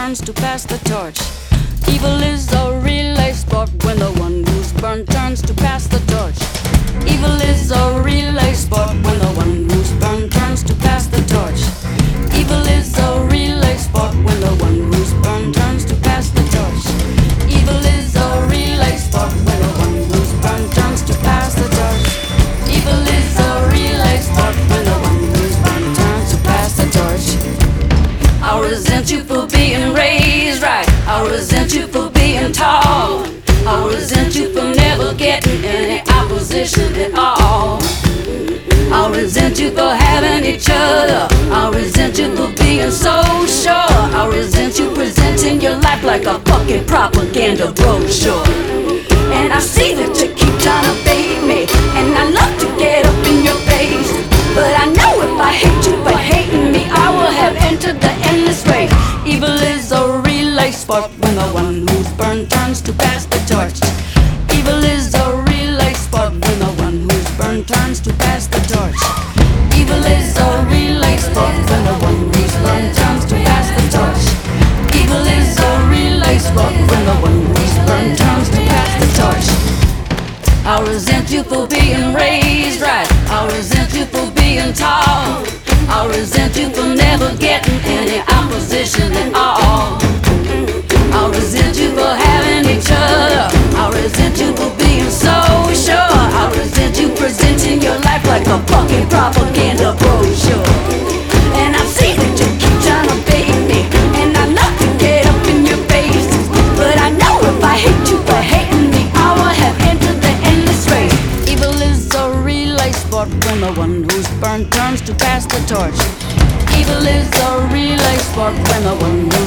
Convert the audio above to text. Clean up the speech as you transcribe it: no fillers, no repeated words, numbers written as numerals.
turns to pass the torch. Evil is a relay sport when the one who's burned turns to pass the torch. Evil is a relay sport when the one who's burned turns to pass the torch. Evil is a relay sport when the one who's burned turns to pass the torch. Evil is a relay sport when the one who's burned turns to pass the torch. Evil is a relay sport when the one who's burned turns to pass the torch. I resent you for being raised right. I resent you for being tall. I resent you for never getting any opposition at all. I resent you for having each other. I resent you for being so sure. I resent you presenting your life like a fucking propaganda brochure. And I see that you keep trying to bait me, and I love to get up in your face. But I know if I hate you for hating me, I will have entered the endless race. Evil is a relay sport when the one who's burned turns to pass the torch. Evil is a relay sport when the one who's burned turns to pass the torch. Evil is a relay sport when the one who's burned turns to pass the torch. Evil is a relay sport when the one who's burned turns to pass the torch. I resent you for being raised right. I resent you for being tall. I resent you for never getting any opposition at all. I resent you for having each other. I resent you for being so sure. I resent you presenting your life like a fucking propaganda brochure. And I see that you keep trying to bait me, and I love to get up in your face. But I know if I hate you for hating me, I will have entered the endless race. Evil is a relay sport when the one who's burned turns to pass the torch. Evil is a relay sport when the one